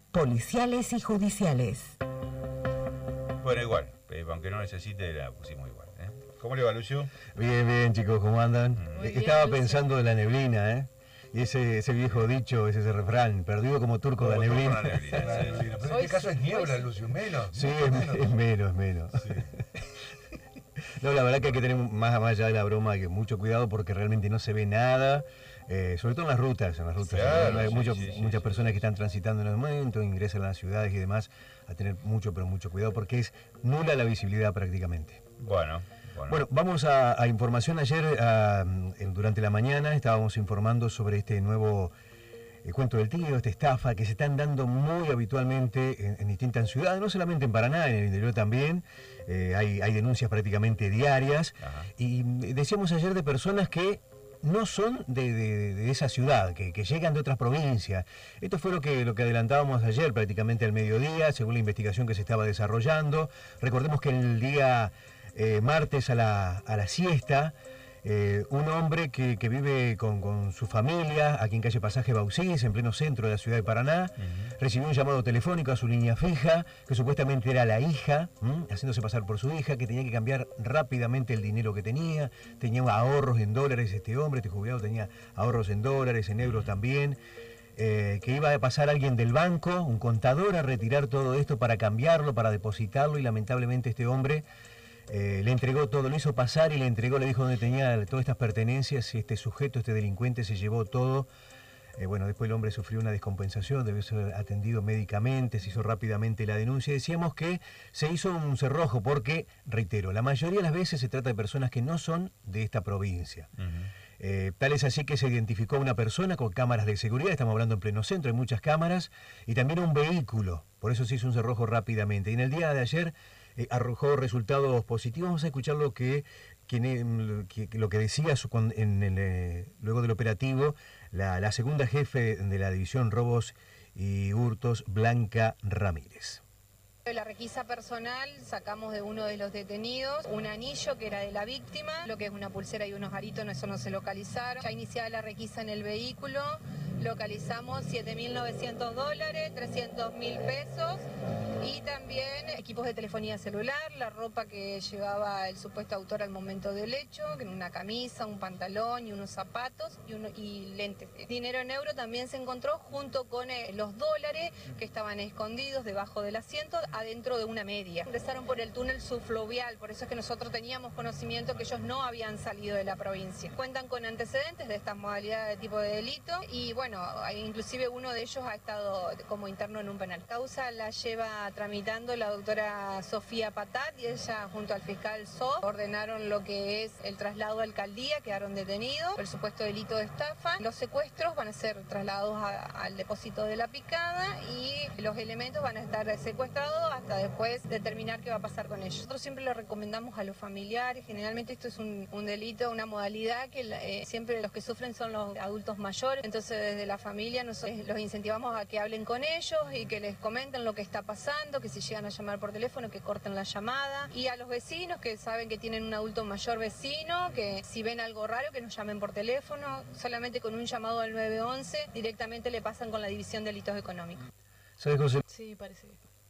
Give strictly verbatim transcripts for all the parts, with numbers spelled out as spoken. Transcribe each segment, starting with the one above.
policiales y judiciales. Bueno, igual, eh, aunque no necesite, la pusimos igual. ¿eh? ¿Cómo le va, Lucio? Bien, bien, chicos, ¿cómo andan? Muy Eh, bien, Estaba Lucio. pensando en la neblina, ¿eh? Y ese, ese viejo dicho, ese, ese refrán, perdido como turco Como la turco neblina. la neblina, La sí. neblina. Pero en Hoy este caso sí, es niebla, hoy sí. Lucio, menos. Sí, mucho es, menos. es menos, menos. Sí. No, la verdad que hay que tener más, más allá de la broma, que mucho cuidado porque realmente no se ve nada, eh, sobre todo en las rutas, en las rutas. Claro, hay sí, muchos- sí, sí, muchas sí, personas sí, que están transitando en el momento, ingresan a las ciudades y demás, a tener mucho, pero mucho cuidado porque es nula la visibilidad prácticamente. Bueno, bueno. Bueno, vamos a, a información. Ayer, a, en- durante la mañana, estábamos informando sobre este nuevo eh, cuento del tío, esta estafa que se están dando muy habitualmente en, en distintas ciudades, no solamente en Paraná, en el interior también. Eh, hay, hay denuncias prácticamente diarias. Ajá. Y mm, decíamos ayer de personas que no son de, de- de esa ciudad, que, que llegan de otras provincias. Esto fue lo que, lo que adelantábamos ayer, prácticamente al mediodía, según la investigación que se estaba desarrollando. Recordemos que el día eh, martes a la, a la siesta, eh, un hombre que, que vive con, con su familia, aquí en calle Pasaje Baucís, en pleno centro de la ciudad de Paraná, Ujú. recibió un llamado telefónico a su línea fija, que supuestamente era la hija, ¿m? haciéndose pasar por su hija, que tenía que cambiar rápidamente el dinero que tenía, tenía ahorros en dólares este hombre, este jubilado tenía ahorros en dólares, en euros también, eh, que iba a pasar alguien del banco, un contador, a retirar todo esto para cambiarlo, para depositarlo, y lamentablemente este hombre eh, le entregó todo, lo hizo pasar y le entregó, le dijo dónde tenía todas estas pertenencias, y este sujeto, este delincuente se llevó todo. Eh, bueno, después el hombre sufrió una descompensación, debió ser atendido médicamente, se hizo rápidamente la denuncia. Decíamos que se hizo un cerrojo porque, reitero, la mayoría de las veces se trata de personas que no son de esta provincia. Ujú. Eh, tal es así que se identificó a una persona con cámaras de seguridad, estamos hablando en pleno centro, hay muchas cámaras, y también un vehículo, por eso se hizo un cerrojo rápidamente. Y en el día de ayer eh, arrojó resultados positivos. Vamos a escuchar lo que, quien, eh, que- lo que decía su- con- en el, eh, luego del operativo la, la segunda jefe de la división Robos y Hurtos, Blanca Ramírez. De la requisa personal sacamos de uno de los detenidos un anillo que era de la víctima, lo que es una pulsera y unos aritos, no, eso no se localizaron. Ya iniciada la requisa en el vehículo, localizamos siete mil novecientos dólares, trescientos mil pesos y también equipos de telefonía celular, la ropa que llevaba el supuesto autor al momento del hecho, que era una camisa, un pantalón y unos zapatos y, uno, y lentes. Dinero en euro también se encontró junto con eh, los dólares que estaban escondidos debajo del asiento, adentro de una media. Ingresaron por el túnel subfluvial, por eso es que nosotros teníamos conocimiento que ellos no habían salido de la provincia. Cuentan con antecedentes de estas modalidades de tipo de delito y bueno, inclusive uno de ellos ha estado como interno en un penal. La causa la lleva tramitando la doctora Sofía Patat y ella junto al fiscal So ordenaron lo que es el traslado a alcaldía, quedaron detenidos por el supuesto delito de estafa. Los secuestros van a ser trasladados a- al depósito de la picada y los elementos van a estar secuestrados hasta después determinar qué va a pasar con ellos. Nosotros siempre lo recomendamos a los familiares, generalmente esto es un, un delito, una modalidad que eh, siempre los que sufren son los adultos mayores, entonces desde la familia nosotros los incentivamos a que hablen con ellos y que les comenten lo que está pasando, que si llegan a llamar por teléfono que corten la llamada, y a los vecinos que saben que tienen un adulto mayor vecino, que si ven algo raro que nos llamen por teléfono, solamente con un llamado al nueve once directamente le pasan con la división de delitos económicos. ¿Sabes, José? Sí, parece.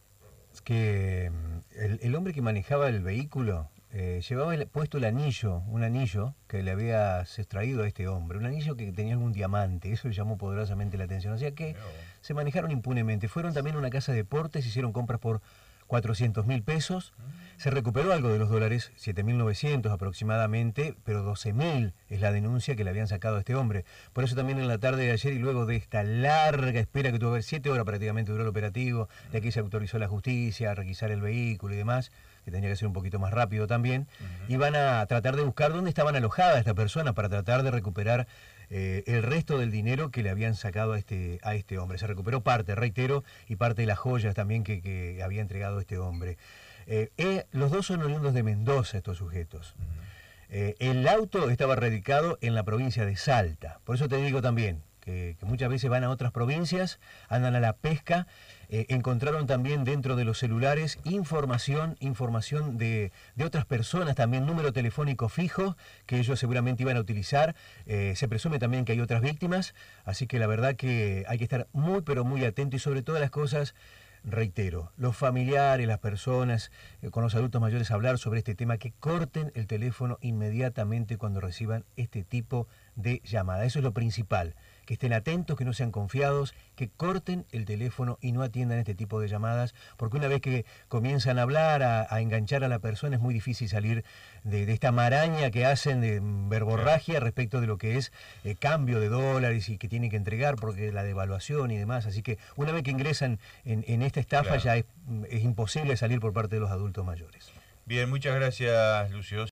Que mm, el, el hombre que manejaba el vehículo eh, llevaba el- puesto el anillo, un anillo que le había extraído a este hombre, un anillo que tenía algún diamante, eso le llamó poderosamente la atención, o sea que Mirá vos. se manejaron impunemente. Fueron también a una casa de deportes, hicieron compras por cuatrocientos mil pesos, se recuperó algo de los dólares, siete mil novecientos aproximadamente, pero doce mil es la denuncia que le habían sacado a este hombre. Por eso también en la tarde de ayer y luego de esta larga espera que tuvo que ver, siete horas prácticamente duró el operativo, de aquí se autorizó la justicia a requisar el vehículo y demás, que tenía que ser un poquito más rápido también, Ujú. y van a tratar de buscar dónde estaban alojadas estas personas para tratar de recuperar eh, el resto del dinero que le habían sacado a este, a este hombre. Se recuperó parte, reitero, y parte de las joyas también que, que había entregado este hombre. Eh, eh, los dos son oriundos de Mendoza, estos sujetos. Eh, el auto estaba radicado en la provincia de Salta. Por eso te digo también que, que muchas veces van a otras provincias, andan a la pesca. Eh, encontraron también dentro de los celulares información, información de, de otras personas, también número telefónico fijo que ellos seguramente iban a utilizar. Eh, se presume también que hay otras víctimas, así que la verdad que hay que estar muy pero muy atento y sobre todas las cosas, reitero, los familiares, las personas, eh, con los adultos mayores hablar sobre este tema, que corten el teléfono inmediatamente cuando reciban este tipo de llamada. Eso es lo principal, que estén atentos, que no sean confiados, que corten el teléfono y no atiendan este tipo de llamadas, porque una vez que comienzan a hablar, a, a enganchar a la persona, es muy difícil salir de, de esta maraña que hacen de verborragia respecto de lo que es eh, cambio de dólares y que tienen que entregar porque la devaluación y demás. Así que una vez que ingresan en, en esta estafa, claro, ya es, es imposible salir por parte de los adultos mayores. Bien, muchas gracias, Lucio.